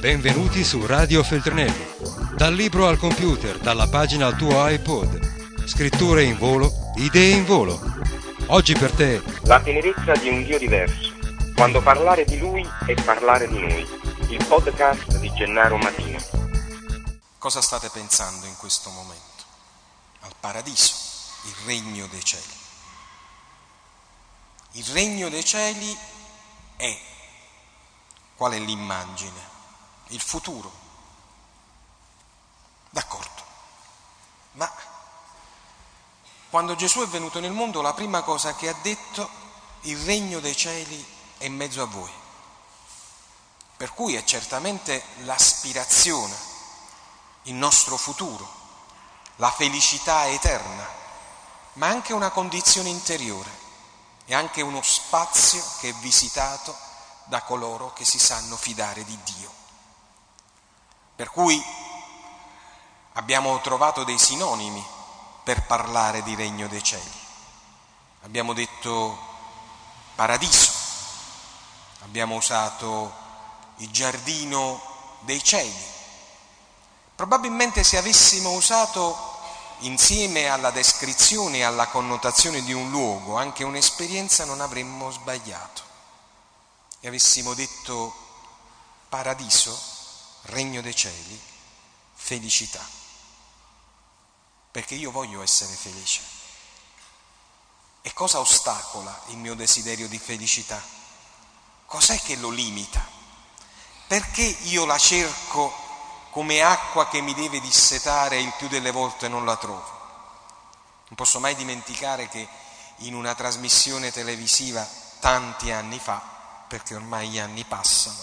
Benvenuti su Radio Feltrinelli. Dal libro al computer, dalla pagina al tuo iPod. Scritture in volo, idee in volo. Oggi per te la tenerezza di un Dio diverso. Quando parlare di Lui è parlare di noi. Il podcast di Gennaro Matino. Cosa state pensando in questo momento? Al paradiso, il regno dei cieli. Il regno dei cieli è, qual è l'immagine? Il futuro. D'accordo. Ma quando Gesù è venuto nel mondo, la prima cosa che ha detto, il regno dei cieli è in mezzo a voi. Per cui è certamente l'aspirazione, il nostro futuro, la felicità eterna, ma anche una condizione interiore e anche uno spazio che è visitato da coloro che si sanno fidare di Dio. Per cui abbiamo trovato dei sinonimi per parlare di regno dei cieli. Abbiamo detto paradiso, abbiamo usato il giardino dei cieli. Probabilmente se avessimo usato insieme alla descrizione e alla connotazione di un luogo anche un'esperienza non avremmo sbagliato. E avessimo detto paradiso, regno dei cieli, felicità. Perché io voglio essere felice. E cosa ostacola il mio desiderio di felicità? Cos'è che lo limita? Perché io la cerco come acqua che mi deve dissetare e il più delle volte non la trovo? Non posso mai dimenticare che in una trasmissione televisiva tanti anni fa, perché ormai gli anni passano,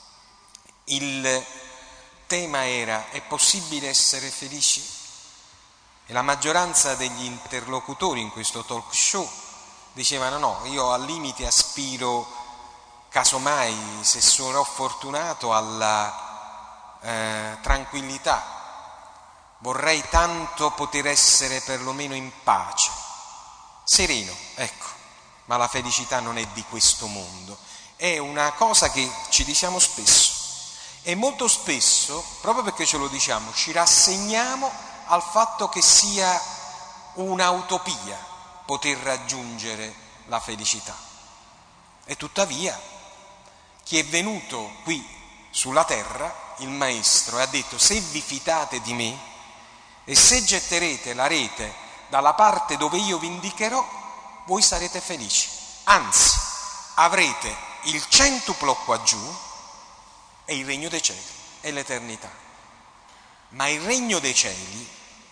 il tema era: è possibile essere felici? E la maggioranza degli interlocutori in questo talk show dicevano no, io al limite aspiro, casomai se sarò fortunato, alla tranquillità, vorrei tanto poter essere perlomeno in pace, sereno, ecco, ma la felicità non è di questo mondo, è una cosa che ci diciamo spesso e molto spesso, proprio perché ce lo diciamo, ci rassegniamo al fatto che sia un'utopia poter raggiungere la felicità. E tuttavia chi è venuto qui sulla terra, il Maestro, e ha detto: se vi fidate di me e se getterete la rete dalla parte dove io vi indicherò, voi sarete felici, anzi avrete il centuplo qua giù e il regno dei cieli e l'eternità. Ma il regno dei cieli,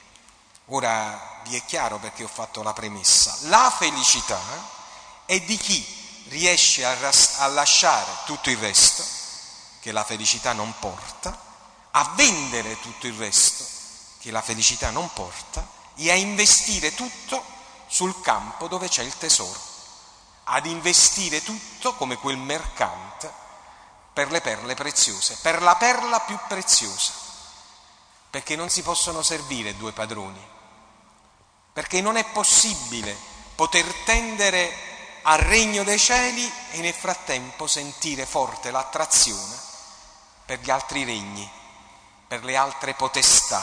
ora vi è chiaro perché ho fatto la premessa, la felicità è di chi riesce a lasciare tutto il resto che la felicità non porta, a vendere tutto il resto che la felicità non porta e a investire tutto sul campo dove c'è il tesoro, ad investire tutto come quel mercante per le perle preziose, per la perla più preziosa, perché non si possono servire due padroni, perché non è possibile poter tendere al regno dei cieli e nel frattempo sentire forte l'attrazione per gli altri regni, per le altre potestà.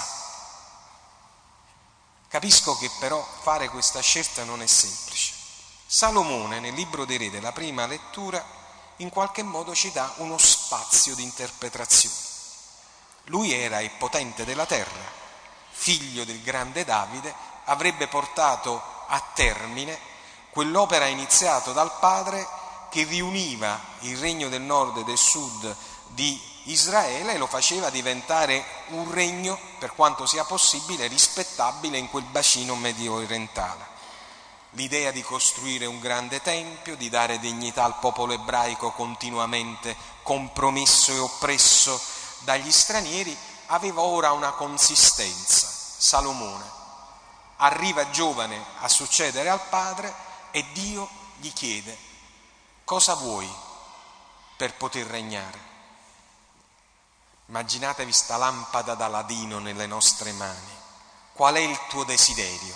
Capisco che però fare questa scelta non è semplice. Salomone nel libro dei Re della prima lettura in qualche modo ci dà uno spazio di interpretazione. Lui era il potente della terra, figlio del grande Davide, avrebbe portato a termine quell'opera iniziata dal padre che riuniva il regno del nord e del sud di Israele e lo faceva diventare un regno, per quanto sia possibile, rispettabile in quel bacino medio orientale. L'idea di costruire un grande tempio, di dare dignità al popolo ebraico continuamente compromesso e oppresso dagli stranieri, aveva ora una consistenza. Salomone arriva giovane a succedere al padre e Dio gli chiede: cosa vuoi per poter regnare? Immaginatevi sta lampada da ladino nelle nostre mani. Qual è il tuo desiderio?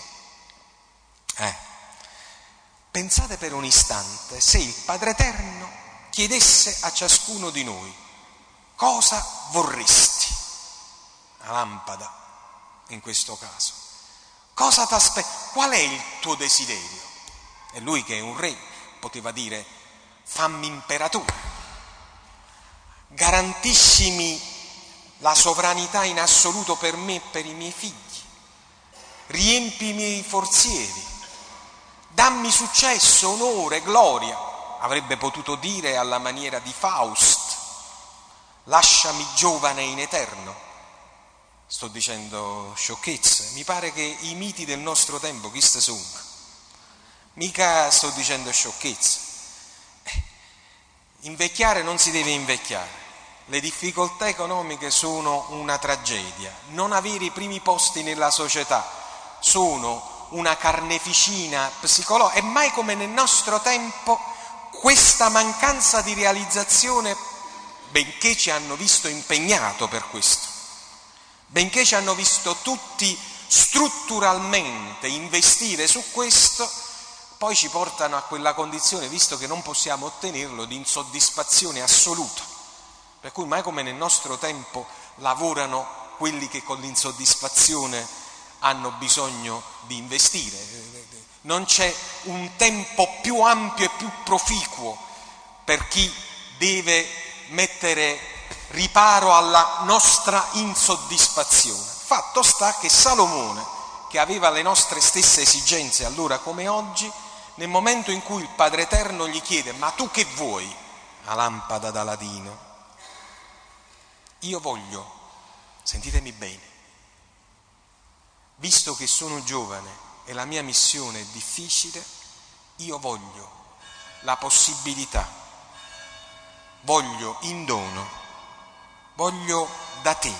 Pensate per un istante se il Padre Eterno chiedesse a ciascuno di noi: cosa vorresti? La lampada, in questo caso. Cosa ti aspetti? Qual è il tuo desiderio? E lui, che è un re, poteva dire: fammi imperatore, garantiscimi la sovranità in assoluto per me e per i miei figli, riempi i miei forzieri, dammi successo, onore, gloria. Avrebbe potuto dire alla maniera di Faust: lasciami giovane in eterno. Sto dicendo sciocchezze. Mi pare che i miti del nostro tempo chi ste sono? Mica sto dicendo sciocchezze. Invecchiare non si deve invecchiare. Le difficoltà economiche sono una tragedia. Non avere i primi posti nella società sono una carneficina psicologica. E mai come nel nostro tempo questa mancanza di realizzazione, benché ci hanno visto impegnato per questo, benché ci hanno visto tutti strutturalmente investire su questo, poi ci portano a quella condizione, visto che non possiamo ottenerlo, di insoddisfazione assoluta. Per cui mai come nel nostro tempo lavorano quelli che con l'insoddisfazione hanno bisogno di investire. Non c'è un tempo più ampio e più proficuo per chi deve mettere riparo alla nostra insoddisfazione. Fatto sta che Salomone, che aveva le nostre stesse esigenze allora come oggi, nel momento in cui il Padre Eterno gli chiede: ma tu che vuoi? La lampada d'Aladino. Io voglio, sentitemi bene, visto che sono giovane e la mia missione è difficile, io voglio la possibilità, voglio in dono, voglio da te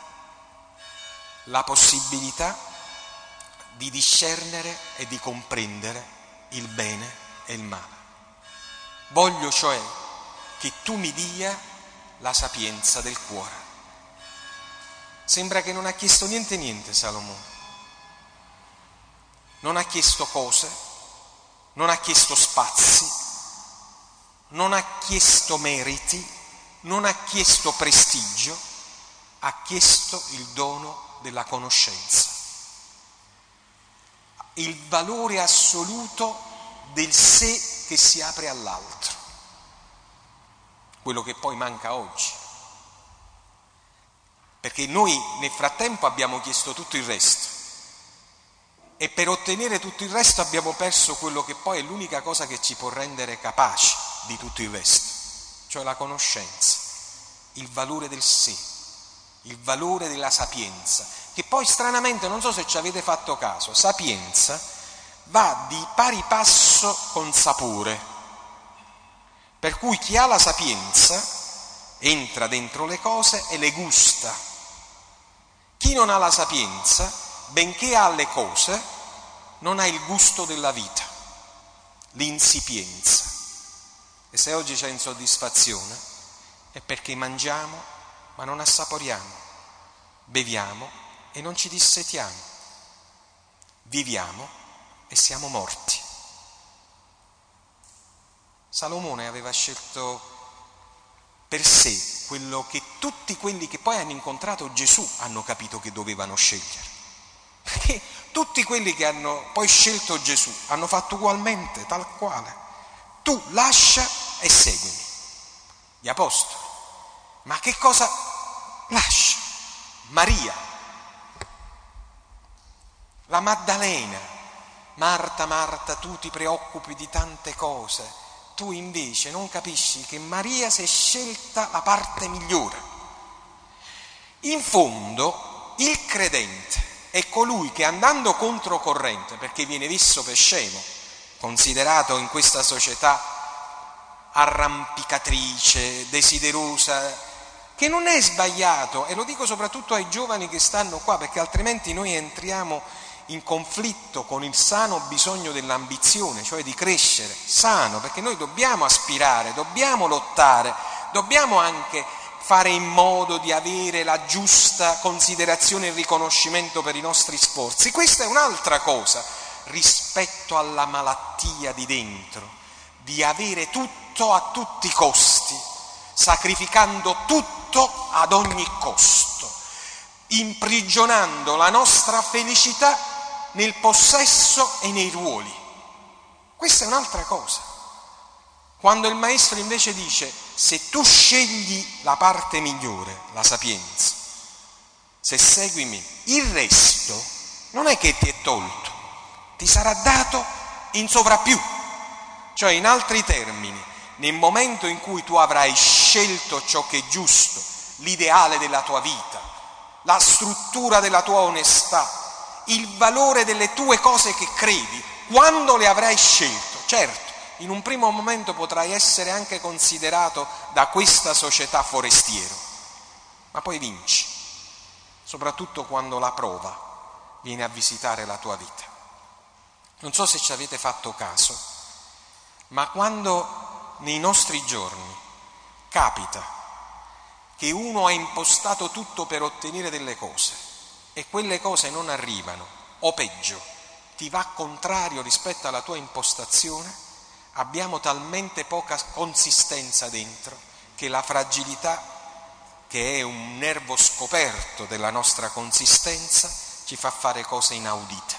la possibilità di discernere e di comprendere il bene e il male. Voglio cioè che tu mi dia la sapienza del cuore. Sembra che non ha chiesto niente Salomone. Non ha chiesto cose, non ha chiesto spazi, non ha chiesto meriti, non ha chiesto prestigio, ha chiesto il dono della conoscenza, il valore assoluto del sé che si apre all'altro, quello che poi manca oggi, perché noi nel frattempo abbiamo chiesto tutto il resto e per ottenere tutto il resto abbiamo perso quello che poi è l'unica cosa che ci può rendere capaci di tutto il resto, cioè la conoscenza, il valore del sé, il valore della sapienza, che poi stranamente, non so se ci avete fatto caso, sapienza va di pari passo con sapore, per cui chi ha la sapienza entra dentro le cose e le gusta, chi non ha la sapienza, benché ha le cose, non ha il gusto della vita, l'insipienza. E se oggi c'è insoddisfazione è perché mangiamo ma non assaporiamo, beviamo e non ci dissetiamo, viviamo e siamo morti. Salomone aveva scelto per sé quello che tutti quelli che poi hanno incontrato Gesù hanno capito che dovevano scegliere. Perché tutti quelli che hanno poi scelto Gesù hanno fatto ugualmente, tal quale. Tu lascia e seguimi. Gli apostoli. Ma che cosa lascia? Maria, la Maddalena. Marta, Marta, tu ti preoccupi di tante cose. Tu invece non capisci che Maria si è scelta la parte migliore. In fondo, il credente è colui che, andando controcorrente, perché viene visto per scemo, considerato in questa società arrampicatrice, desiderosa, che non è sbagliato, e lo dico soprattutto ai giovani che stanno qua, perché altrimenti noi entriamo in conflitto con il sano bisogno dell'ambizione, cioè di crescere, sano, perché noi dobbiamo aspirare, dobbiamo lottare, dobbiamo anche fare in modo di avere la giusta considerazione e riconoscimento per i nostri sforzi. Questa è un'altra cosa rispetto alla malattia di dentro, di avere tutto a tutti i costi, sacrificando tutto tutto ad ogni costo, imprigionando la nostra felicità nel possesso e nei ruoli. Questa è un'altra cosa. Quando il maestro invece dice: se tu scegli la parte migliore, la sapienza, se segui me, il resto non è che ti è tolto, ti sarà dato in sovrappiù. Cioè, in altri termini, nel momento in cui tu avrai scelto ciò che è giusto, l'ideale della tua vita, la struttura della tua onestà, il valore delle tue cose che credi, quando le avrai scelto, certo, in un primo momento potrai essere anche considerato da questa società forestiero, ma poi vinci, soprattutto quando la prova viene a visitare la tua vita. Non so se ci avete fatto caso, ma quando nei nostri giorni capita che uno ha impostato tutto per ottenere delle cose e quelle cose non arrivano, o peggio, ti va contrario rispetto alla tua impostazione, abbiamo talmente poca consistenza dentro che la fragilità, che è un nervo scoperto della nostra consistenza, ci fa fare cose inaudite,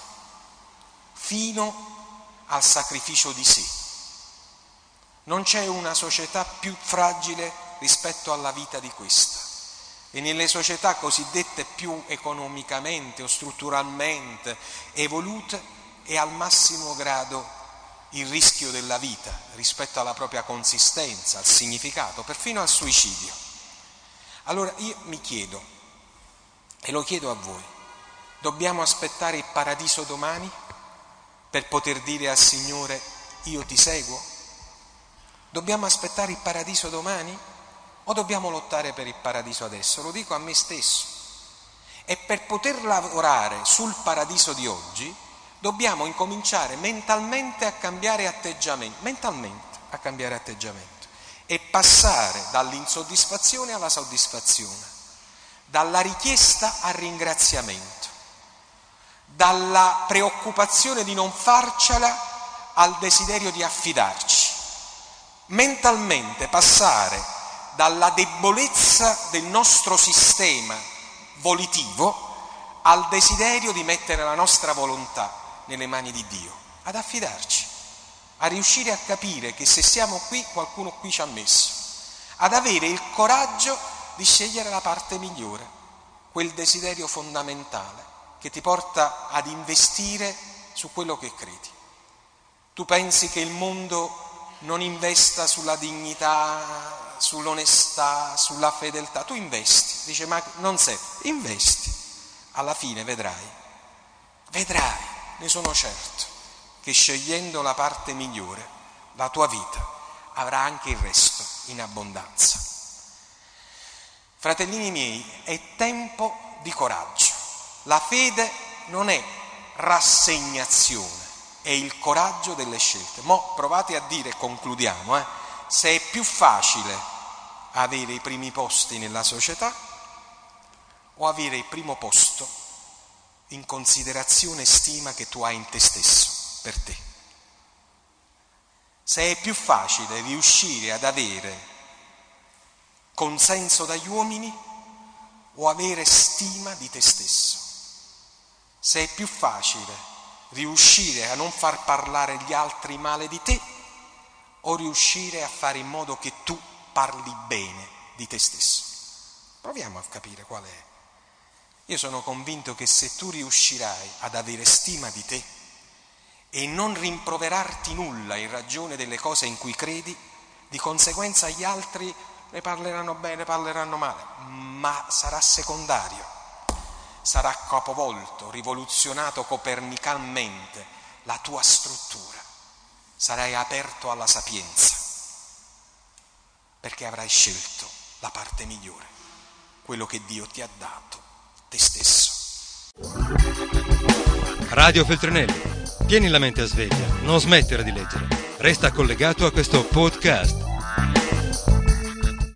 fino al sacrificio di sé. Non c'è una società più fragile rispetto alla vita di questa. E nelle società cosiddette più economicamente o strutturalmente evolute è al massimo grado il rischio della vita rispetto alla propria consistenza, al significato, perfino al suicidio. Allora io mi chiedo, e lo chiedo a voi, dobbiamo aspettare il paradiso domani per poter dire al Signore: io ti seguo? Dobbiamo aspettare il paradiso domani? O dobbiamo lottare per il paradiso adesso? Lo dico a me stesso. E per poter lavorare sul paradiso di oggi dobbiamo incominciare mentalmente a cambiare atteggiamento, e passare dall'insoddisfazione alla soddisfazione, dalla richiesta al ringraziamento, dalla preoccupazione di non farcela al desiderio di affidarci. Mentalmente passare dalla debolezza del nostro sistema volitivo al desiderio di mettere la nostra volontà nelle mani di Dio, ad affidarci, a riuscire a capire che se siamo qui, qualcuno qui ci ha messo, ad avere il coraggio di scegliere la parte migliore, quel desiderio fondamentale che ti porta ad investire su quello che credi. Tu pensi che il mondo non investa sulla dignità, sull'onestà, sulla fedeltà? Tu investi, dice ma non serve, investi, alla fine vedrai, ne sono certo, che scegliendo la parte migliore, la tua vita avrà anche il resto in abbondanza. Fratellini miei, è tempo di coraggio. La fede non è rassegnazione, è il coraggio delle scelte. Mo' provate a dire, concludiamo, se è più facile avere i primi posti nella società o avere il primo posto in considerazione e stima che tu hai in te stesso, per te. Se è più facile riuscire ad avere consenso dagli uomini o avere stima di te stesso. Se è più facile riuscire a non far parlare gli altri male di te o riuscire a fare in modo che tu parli bene di te stesso. Proviamo a capire qual è. Io sono convinto che se tu riuscirai ad avere stima di te e non rimproverarti nulla in ragione delle cose in cui credi, di conseguenza gli altri ne parleranno bene, ne parleranno male, ma sarà secondario. Sarà capovolto, rivoluzionato copernicalmente la tua struttura. Sarai aperto alla sapienza, perché avrai scelto la parte migliore, quello che Dio ti ha dato, te stesso. Radio Feltrinelli. Tieni la mente a sveglia, non smettere di leggere. Resta collegato a questo podcast.